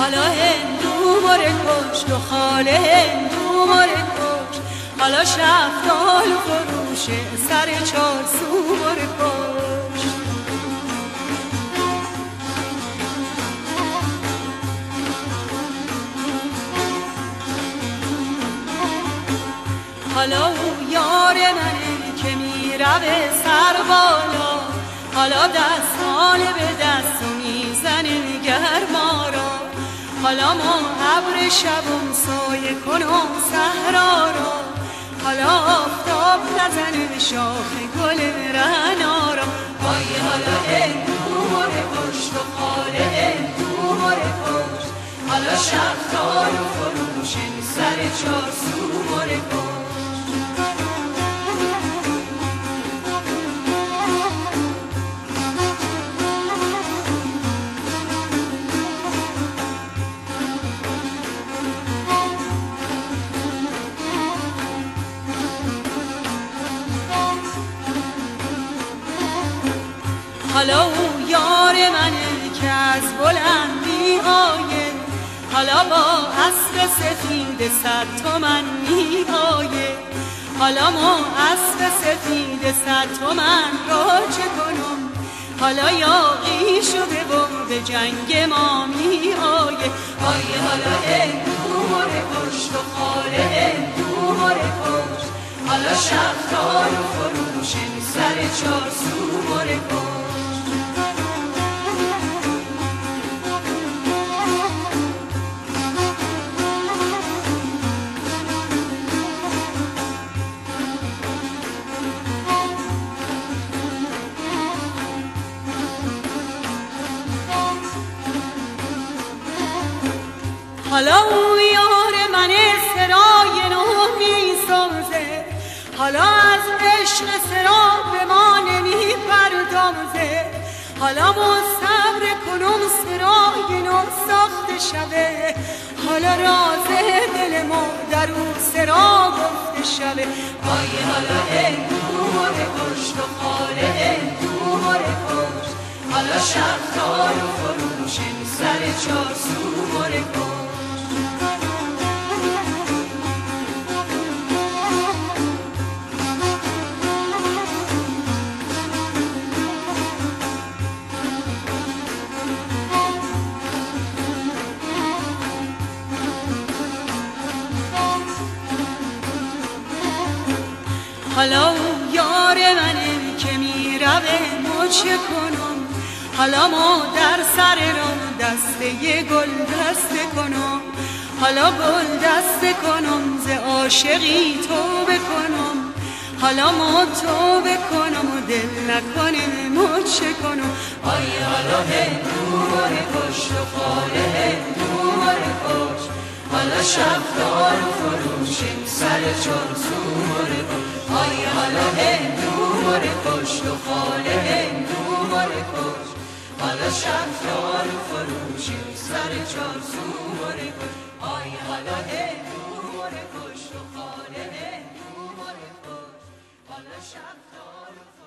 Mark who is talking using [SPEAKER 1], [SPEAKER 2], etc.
[SPEAKER 1] حالا هندو مره کشت و خاله هندو مره کشت، حالا شفتال و فروشه سر چارسو مره کشت. حالا او یار منه که میره به سر بالا، حالا دستان به دست و میزنه گرما را، حالا ما ابر شبم سایه کنم صحرا را، حالا آفتاب نزنه شاخ گل رعنا را. وای حالا هندو مره کشت و خاله هندو مره کشت، حالا شفتال و فروشه سر چارسو مره کشت. حالا او یار منه که از بلندی آیه، حالا با اسب سفید 100 تومن میآیه، حالا ما اسب سفید 100 تومن را چه کنم، حالا یاغی شده و به جنگ ما میآیه. وای حالا هندو مره کشت و خاله هندو مره کشت، حالا شفتال و فروشه سر چارسو مره کشت. حالا او یار من سرای نو میسازه، حالا از عشق سرا به ما نمی پردازه، حالا ما صبر کنم سرای نو ساخته شده، حالا راز دل ما در او سرا گفته شده. وای حالا هندو مره کشت و خاله هندو مره کشت، حالا شفتال و فروشه سر چارسو مره کشت. حالا او یار منه که میره به ما چه کنم، حالا ما در سر را دسته گل دسته کنم، حالا گل دسته کنم ز عاشقی توبه کنم، حالا ما توبه کنم و دل نکنه ما چه کنم. آی حالا هندو مره کشت و خاله هندو مره کشت، حالا شفتال و فروشه سر چارسو مره کشت. آی حالا هندو مره کشت و خاله هندو مره کشت، حالا شفتال و فروشه سر چارسو مره کشت. آی حالا هندو مره کشت و خاله هندو مره کشت، حالا شفتال و